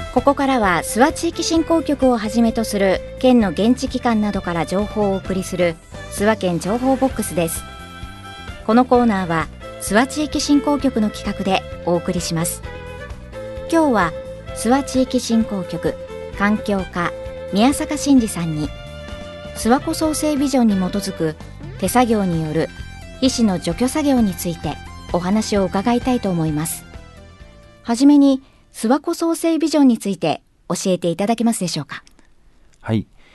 ここからは諏訪地域振興局をはじめとする県の現地機関などから情報をお送りする諏訪県情報ボックスです。このコーナーは諏訪地域振興局の企画でお送りします。今日は諏訪地域振興局環境課宮坂真嗣さんに諏訪湖創生ビジョンに基づく手作業による皮脂の除去作業についてお話を伺いたいと思います。はじめに諏訪湖創生ビジョンについて教えていただけますでしょうか。 はい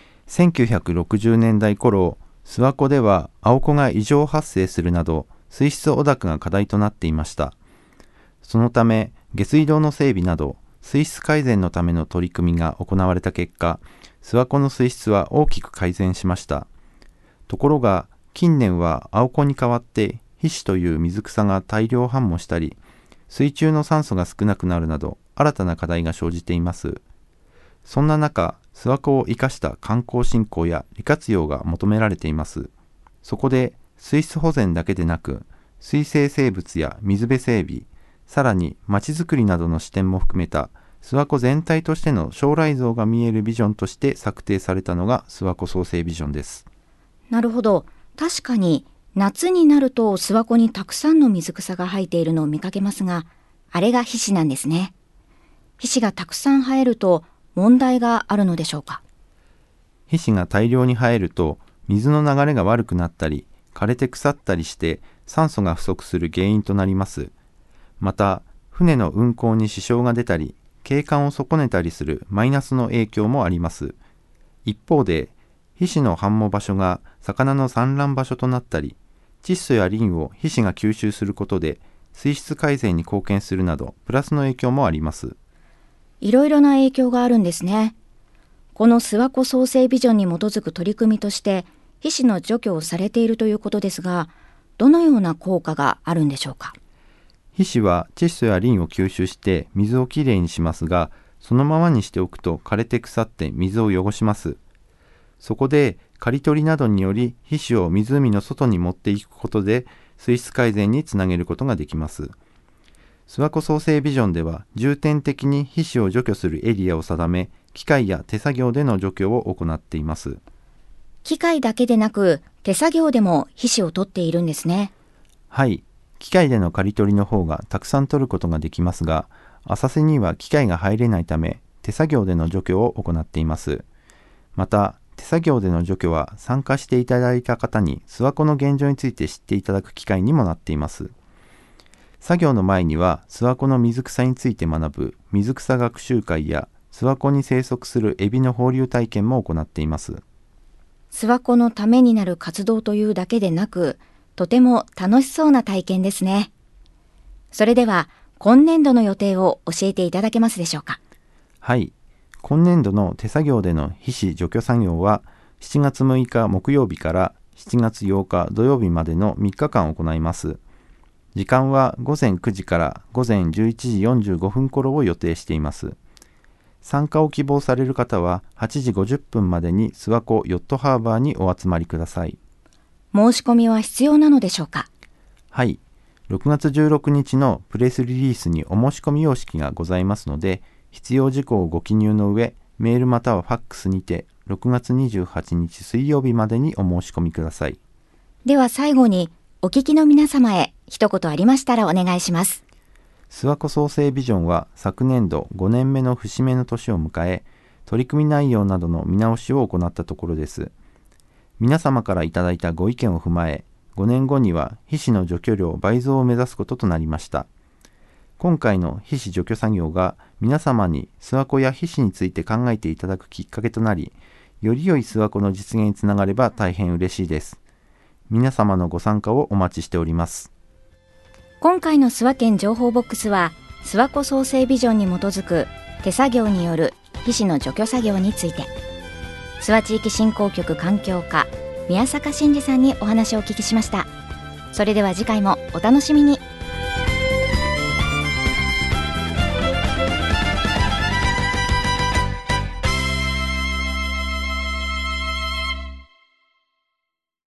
、1960年代頃、諏訪湖では青湖が異常発生するなど水質汚濁が課題となっていました。そのため下水道の整備など水質改善のための取り組みが行われた結果、諏訪湖の水質は大きく改善しました。ところが近年は青湖に代わって皮脂という水草が大量繁茂したり、水中の酸素が少なくなるなど新たな課題が生じています。そんな中、諏訪湖を生かした観光振興や利活用が求められています。そこで水質保全だけでなく、水生生物や水辺整備、さらにまちづくりなどの視点も含めた諏訪湖全体としての将来像が見えるビジョンとして策定されたのが諏訪湖創生ビジョンです。 なるほど。確かに夏になると諏訪湖にたくさんの水草が生えているのを見かけますが、あれが皮脂なんですね。皮脂がたくさん生えると問題があるのでしょうか。 皮脂が大量に生えると水の流れが悪くなったり枯れて腐ったりして酸素が不足する原因となります。また船の運航に支障が出たり景観を損ねたりするマイナスの影響もあります。一方で皮脂の繁茂場所が魚の産卵場所となったり、窒素やリンを皮脂が吸収することで水質改善に貢献するなどプラスの影響もあります。 いろいろな影響があるんですね。この諏訪湖創生ビジョンに基づく取り組みとして皮脂の除去をされているということですが、どのような効果があるんでしょうか。 皮脂は窒素やリンを吸収して水をきれいにしますが、そのままにしておくと枯れて腐って水を汚します。そこで刈り取りなどにより皮脂を湖の外に持っていくことで水質改善につなげることができます。諏訪湖創生ビジョンでは重点的に皮脂を除去するエリアを定め、機械や手作業での除去を行っています。 機械だけでなく手作業でも皮脂を取っているんですね。 はい、機械での刈り取りの方がたくさん取ることができますが、浅瀬には機械が入れないため手作業での除去を行っています。また手作業での除去は参加していただいた方に諏訪湖の現状について知っていただく機会にもなっています。作業の前には諏訪湖の水草について学ぶ水草学習会や諏訪湖に生息するエビの放流体験も行っています。 諏訪湖のためになる活動というだけでなく、とても楽しそうな体験ですね。それでは今年度の予定を教えていただけますでしょうか。 はい、今年度の手作業での皮脂除去作業は7月6日木曜日から7月8日土曜日までの3日間行います。時間は午前9時から午前11時45分頃を予定しています。参加を希望される方は8時50分までに諏訪湖ヨットハーバーにお集まりください。 申し込みは必要なのでしょうか。 はい、6月16日のプレスリリースにお申し込み様式がございますので、必要事項をご記入の上、メールまたはファックスにて6月28日水曜日までにお申し込みください。 では最後にお聞きの皆様へ一言ありましたらお願いします。 諏訪湖創生ビジョンは昨年度5年目の節目の年を迎え、取り組み内容などの見直しを行ったところです。皆様からいただいたご意見を踏まえ、5年後には皮脂の除去量倍増を目指すこととなりました。今回の皮脂除去作業が皆様に諏訪湖や皮脂について考えていただくきっかけとなり、より良い諏訪湖の実現につながれば大変嬉しいです。皆様のご参加をお待ちしております。 今回の諏訪県情報ボックスは、諏訪湖創生ビジョンに基づく手作業による皮脂の除去作業について、諏訪地域振興局環境課宮坂真嗣さんにお話をお聞きしました。それでは次回もお楽しみに。